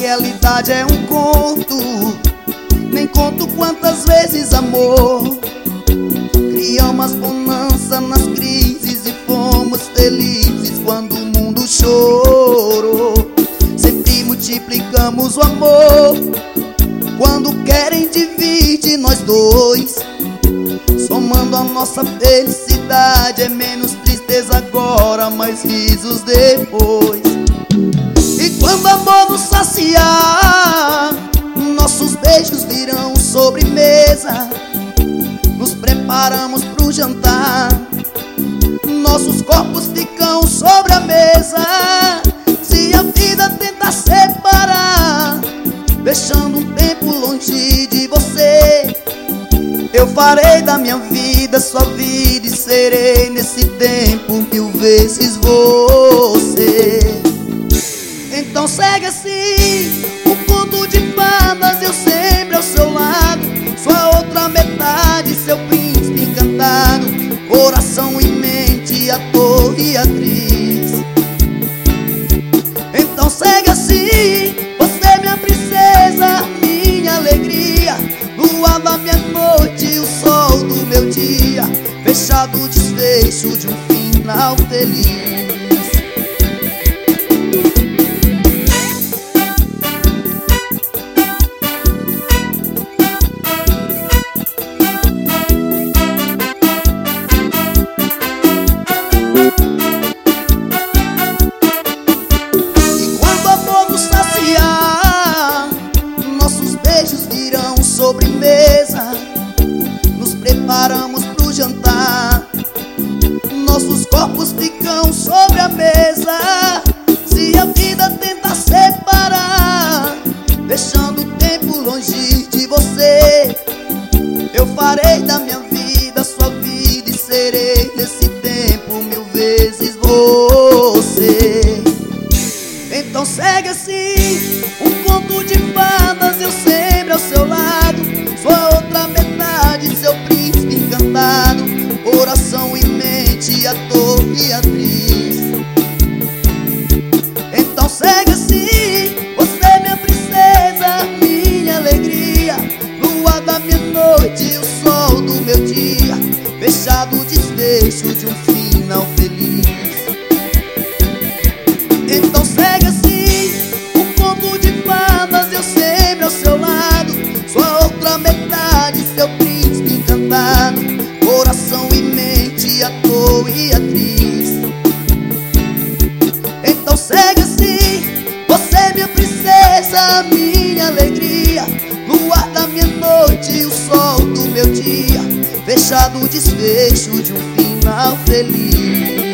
realidade é um conto. Nem conto quantas vezes, amor, criamos bonança nas crises e fomos felizes quando o mundo chorou. Sempre multiplicamos o amor quando querem dividir nós dois. Somando a nossa felicidade, é menos tristeza agora, mais risos depois. E quando o amor nos saciar, nossos beijos virão sobremesa. Nos preparamos pro jantar, nossos corpos ficam sobre a mesa. Se a vida tentar separar, deixando um tempo longe de você, eu farei da minha vida sua vida e serei nesse tempo 1000 vezes você. Então segue assim um conto de fadas, eu sempre ao seu lado, sua outra metade, seu príncipe encantado, coração e mente, ator e atriz. Então segue assim, você é minha princesa, minha alegria, lua da minha noite, o sol do meu dia, fechado o desfecho de um final feliz. E quando o amor nos saciar, nossos beijos virão sobremesa. Nos preparamos pro jantar, nossos corpos ficam sobre a mesa. Se a vida tentar separar, deixando o tempo longe de você, eu farei da minha vida sua vida e serei nesse tempo 1000 vezes você. Então segue assim um conto de fadas, eu sempre ao seu lado, sua outra metade, seu príncipe encantado, coração e mente, ator e atriz. Então segue assim, você é minha princesa, minha alegria, lua da minha noite, o sol do meu dia, fechado o desfecho de um final feliz. Então segue assim um conto de fadas, eu sempre ao seu lado, sua outra metade, seu príncipe encantado, coração e mente, ator e atriz. Então segue assim, você é minha princesa, minha alegria, lua da minha noite, o sol do meu dia, fechado o desfecho de um final feliz.